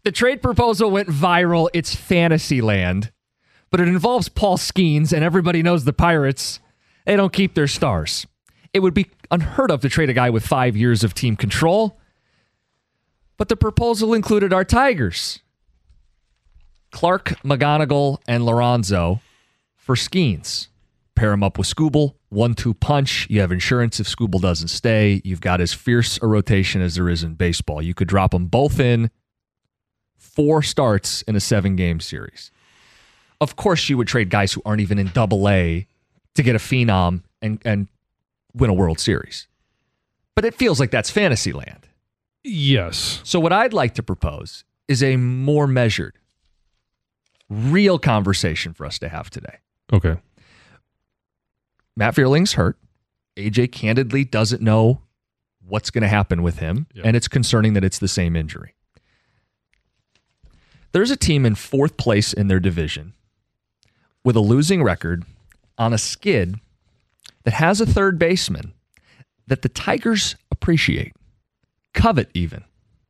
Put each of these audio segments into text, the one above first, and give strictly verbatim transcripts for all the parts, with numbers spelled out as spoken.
The trade proposal went viral. It's fantasy land. But it involves Paul Skeens, and everybody knows the Pirates, they don't keep their stars. It would be unheard of to trade a guy with five years of team control. But the proposal included our Tigers. Clark, McGonigal, and Lorenzo for Skeens. Pair him up with Skubal. One two punch. You have insurance if Skubal doesn't stay. You've got as fierce a rotation as there is in baseball. You could drop them both in. Four starts in a seven-game series. Of course, you would trade guys who aren't even in double A to get a phenom and, and win a World Series. But it feels like that's fantasy land. Yes. So what I'd like to propose is a more measured, real conversation for us to have today. Okay. Matt Vierling's hurt. A J candidly doesn't know what's going to happen with him, yep. And it's concerning that it's the same injury. There's a team in fourth place in their division with a losing record on a skid that has a third baseman that the Tigers appreciate, covet even.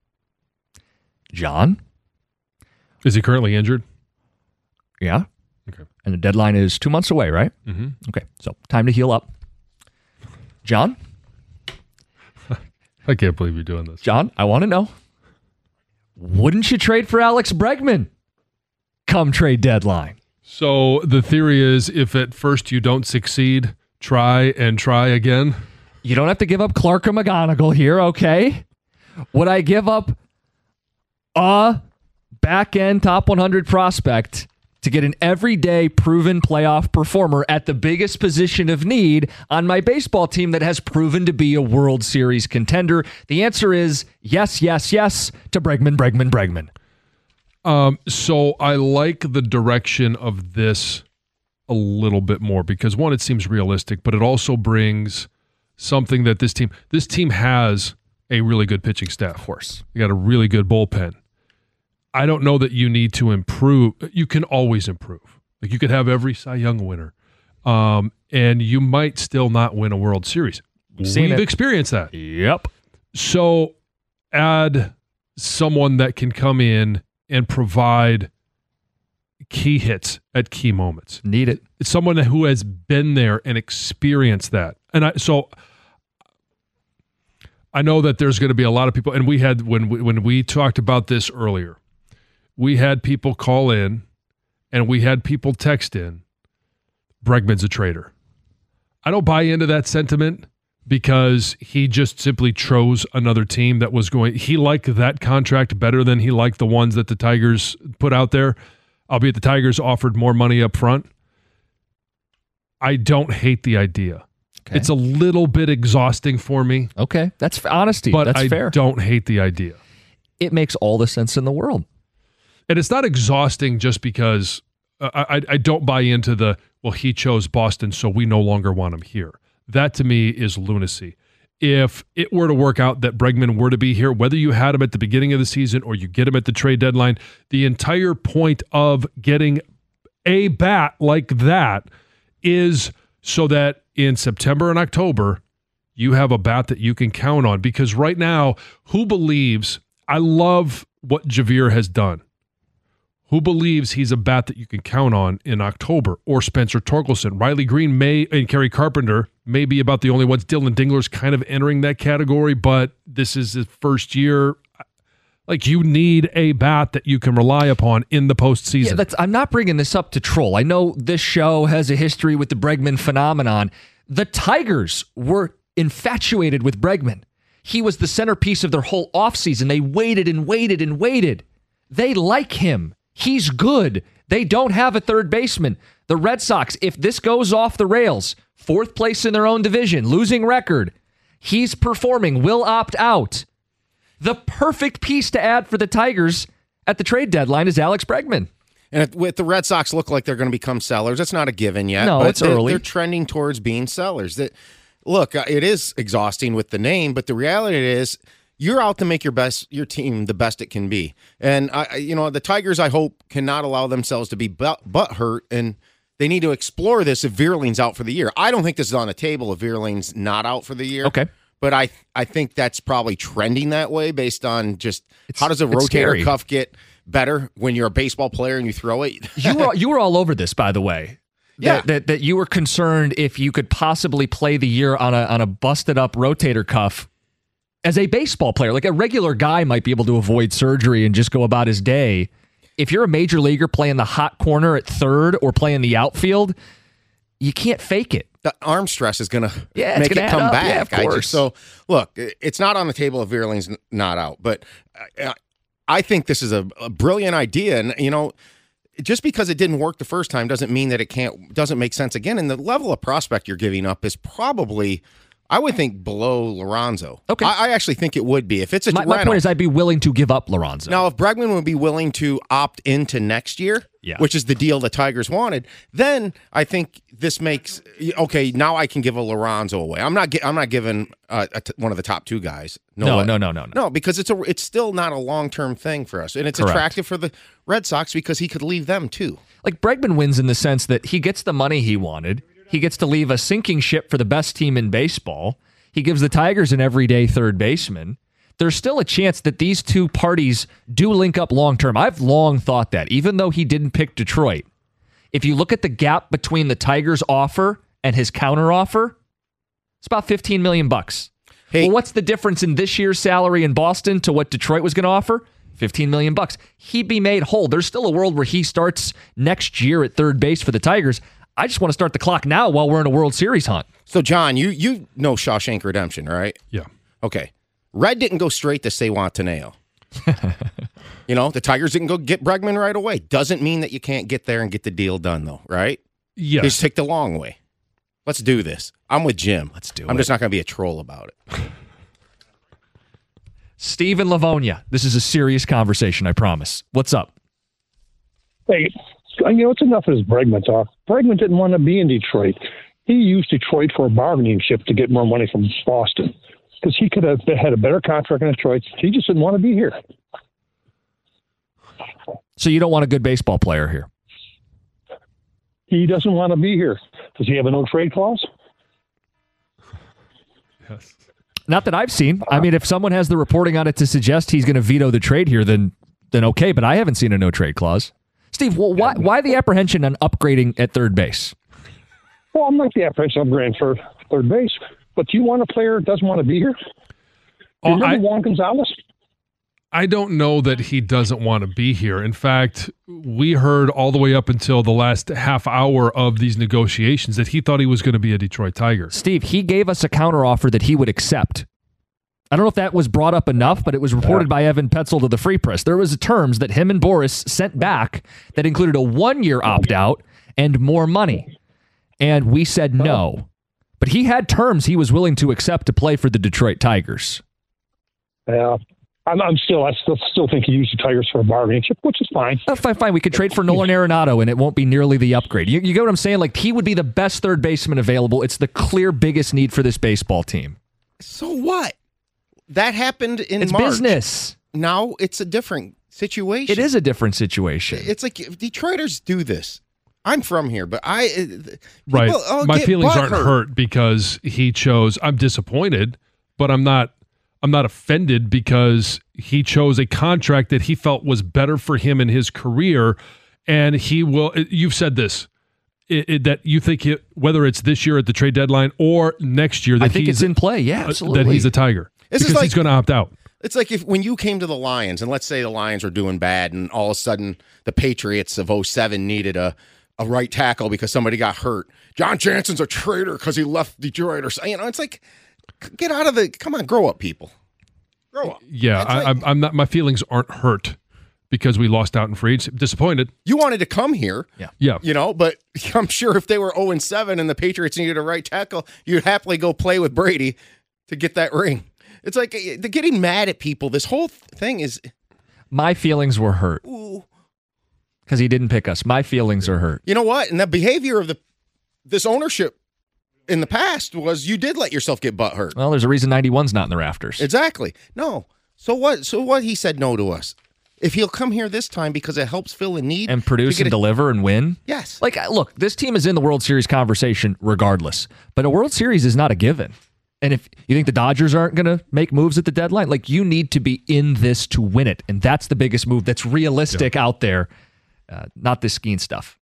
John? Is he currently injured? Yeah. Okay. And the deadline is two months away, right? Mm-hmm. Okay, so time to heal up. John? I can't believe you're doing this. John, I want to know, wouldn't you trade for Alex Bregman come trade deadline? So the theory is if at first you don't succeed, try and try again? You don't have to give up Clark or McGonigal here, okay? Would I give up a back-end top one hundred prospect to get an everyday proven playoff performer at the biggest position of need on my baseball team that has proven to be a World Series contender? The answer is yes, yes, yes to Bregman, Bregman, Bregman. Um, so I like the direction of this a little bit more because, one, it seems realistic, but it also brings something that this team, this team has a really good pitching staff. Of course. You got a really good bullpen. I don't know that you need to improve. You can always improve. Like you could have every Cy Young winner, um, and you might still not win a World Series. We've seen We've it. experienced that. Yep. So add someone that can come in and provide key hits at key moments. Need it. It's someone who has been there and experienced that. And I so I know that there's going to be a lot of people, and we had when we, when we talked about this earlier, we had people call in and we had people text in, Bregman's a traitor. I don't buy into that sentiment because he just simply chose another team that was going, he liked that contract better than he liked the ones that the Tigers put out there, albeit the Tigers offered more money up front. I don't hate the idea. Okay. It's a little bit exhausting for me. Okay, that's f- honesty. But that's I fair. don't hate the idea. It makes all the sense in the world. And it's not exhausting just because uh, I, I don't buy into the, well, he chose Boston, so we no longer want him here. That to me is lunacy. If it were to work out that Bregman were to be here, whether you had him at the beginning of the season or you get him at the trade deadline, the entire point of getting a bat like that is so that in September and October, you have a bat that you can count on. Because right now, who believes, I love what Javier has done. Who believes he's a bat that you can count on in October? Or Spencer Torkelson. Riley Green may and Kerry Carpenter may be about the only ones. Dylan Dingler's kind of entering that category, but this is his first year. Like, you need a bat that you can rely upon in the postseason. Yeah, that's, I'm not bringing this up to troll. I know this show has a history with the Bregman phenomenon. The Tigers were infatuated with Bregman. He was the centerpiece of their whole offseason. They waited and waited and waited. They like him. He's good. They don't have a third baseman. The Red Sox, if this goes off the rails, fourth place in their own division, losing record, he's performing, will opt out. The perfect piece to add for the Tigers at the trade deadline is Alex Bregman. And with the Red Sox look like they're going to become sellers. That's not a given yet. No, but it's they're, early. They're trending towards being sellers. That look, it is exhausting with the name, but the reality is you're out to make your best, your team the best it can be. And I, you know, the Tigers, I hope, cannot allow themselves to be butt, butt hurt, and they need to explore this if Vierling's out for the year. I don't think this is on the table if Vierling's not out for the year. Okay. but I I think that's probably trending that way based on just It's- how does a it's rotator scary. cuff get better when you're a baseball player and you throw it? You were you were all over this, by the way. Yeah. That, that that you were concerned if you could possibly play the year on a on a busted up rotator cuff as a baseball player. Like a regular guy might be able to avoid surgery and just go about his day. If you're a major leaguer playing the hot corner at third or playing the outfield, you can't fake it. The arm stress is going to Yeah, it's make gonna it add come up. back. Yeah, of I course. just, so, look, it's not on the table if Vierling's n- not out, but uh, I think this is a, a brilliant idea. And, you know, just because it didn't work the first time doesn't mean that it can't, doesn't make sense again. And the level of prospect you're giving up is probably, I would think, below Lorenzo. Okay. I, I actually think it would be. If it's a My, my rental. point is I'd be willing to give up Lorenzo. Now, if Bregman would be willing to opt into next year, Yeah. which is the deal the Tigers wanted, then I think this makes okay. Now I can give a Lorenzo away. I'm not. gi- I'm not giving uh, a t- one of the top two guys. no, way. no, no, no, no. no, because it's a. It's still not a long term thing for us, and it's Correct. attractive for the Red Sox because he could leave them too. Like Bregman wins in the sense that he gets the money he wanted. He gets to leave a sinking ship for the best team in baseball. He gives the Tigers an everyday third baseman. There's still a chance that these two parties do link up long term. I've long thought that, even though he didn't pick Detroit. If you look at the gap between the Tigers' offer and his counter offer, it's about fifteen million bucks. Hey- Well, what's the difference in this year's salary in Boston to what Detroit was going to offer? fifteen million bucks. He'd be made whole. There's still a world where he starts next year at third base for the Tigers. I just want to start the clock now while we're in a World Series hunt. So, John, you you know Shawshank Redemption, right? Yeah. Okay. Red didn't go straight to Sewantaneo. You know, the Tigers didn't go get Bregman right away. Doesn't mean that you can't get there and get the deal done, though, right? Yes. They just take the long way. Let's do this. I'm with Jim. Let's do I'm it. just not going to be a troll about it. Steve in Livonia. This is a serious conversation, I promise. What's up? Hey, you know, it's enough of this Bregman talk. Bregman didn't want to be in Detroit. He used Detroit for a bargaining chip to get more money from Boston because he could have had a better contract in Detroit. He just didn't want to be here. So you don't want a good baseball player here? He doesn't want to be here. Does he have a no trade clause? Yes. Not that I've seen. I mean, if someone has the reporting on it to suggest he's going to veto the trade here, then then okay. But I haven't seen a no trade clause. Steve, well, why why the apprehension on upgrading at third base? Well, I'm not the apprehension of grand for third base, but do you want a player that doesn't want to be here? Do Oh, you remember I- Juan Gonzalez? I don't know that he doesn't want to be here. In fact, we heard all the way up until the last half hour of these negotiations that he thought he was going to be a Detroit Tiger. Steve, he gave us a counteroffer that he would accept. I don't know if that was brought up enough, but it was reported by Evan Petzold to the Free Press. There was terms that him and Boris sent back that included a one-year opt-out and more money. And we said no. But he had terms he was willing to accept to play for the Detroit Tigers. Yeah. I'm, I'm still, I still, still think he used the Tigers for a bargaining chip, which is fine. Oh, fine, fine. We could trade for Nolan Arenado, and it won't be nearly the upgrade. You, you get what I'm saying? Like, he would be the best third baseman available. It's the clear biggest need for this baseball team. So what? That happened in It's March. business. Now it's a different situation. It is a different situation. It's like if Detroiters do this. I'm from here, but I uh, people, Right. oh, My get feelings aren't butthurt. hurt because he chose. I'm disappointed, but I'm not. I'm not offended because he chose a contract that he felt was better for him in his career, and he will. You've said this it, it, that you think it, whether it's this year at the trade deadline or next year that I think he's it's in play. Yeah, uh, absolutely. that he's a Tiger This is because like- he's going to opt out. It's like if when you came to the Lions, and let's say the Lions are doing bad, and all of a sudden the Patriots of oh seven needed a, a right tackle because somebody got hurt. John Jansen's a traitor because he left Detroit, or something. You know, it's like, get out of the. Come on, grow up, people. Grow up. Yeah, It's I, like- I'm, I'm not. My feelings aren't hurt because we lost out in free agency. Disappointed. You wanted to come here. Yeah. Yeah. You know, but I'm sure if they were oh and seven and the Patriots needed a right tackle, you'd happily go play with Brady to get that ring. It's like uh, they're getting mad at people. This whole thing is. My feelings were hurt Ooh. because he didn't pick us. My feelings are hurt. You know what? And the behavior of the this ownership in the past was you did let yourself get butt hurt. Well, there's a reason ninety-one's not in the rafters. Exactly. No. So what? So what? He said no to us. If he'll come here this time because it helps fill a need and produce to get and a- deliver and win. Yes. Like, look, this team is in the World Series conversation regardless, but a World Series is not a given. And if you think the Dodgers aren't going to make moves at the deadline, like you need to be in this to win it. And that's the biggest move that's realistic yeah. out there, uh, not this Skeen stuff.